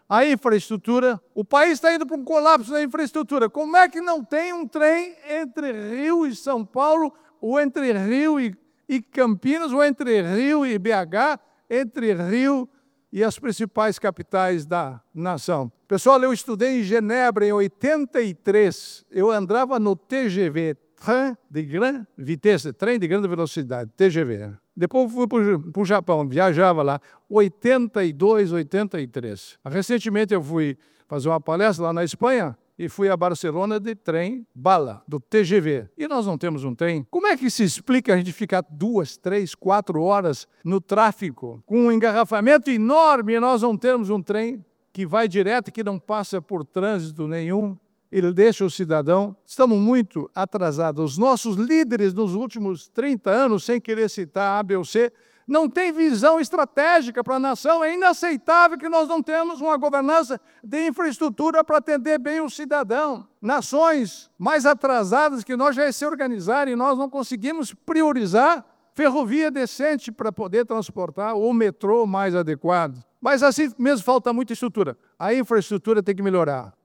a infraestrutura. O país está indo para um colapso da infraestrutura. Como é que não tem um trem entre Rio e São Paulo, ou entre Rio e Campinas, ou entre Rio e BH, entre Rio e as principais capitais da nação? Pessoal, eu estudei em Genebra em 83. Eu andava no TGV, Train de Grande Vitesse, trem de grande velocidade, TGV. Depois fui para o Japão, viajava lá, 82, 83. Recentemente eu fui fazer uma palestra lá na Espanha e fui a Barcelona de trem bala, do TGV. E nós não temos um trem. Como é que se explica a gente ficar 2, 3, 4 horas no tráfico, com um engarrafamento enorme, e nós não temos um trem que vai direto, que não passa por trânsito nenhum? Ele deixa o cidadão. Estamos muito atrasados. Os nossos líderes nos últimos 30 anos, sem querer citar A, B ou C, não têm visão estratégica para a nação. É inaceitável que nós não temos uma governança de infraestrutura para atender bem o cidadão. Nações mais atrasadas que nós já se organizaram e nós não conseguimos priorizar ferrovia decente para poder transportar, ou metrô mais adequado. Mas assim mesmo falta muita estrutura. A infraestrutura tem que melhorar.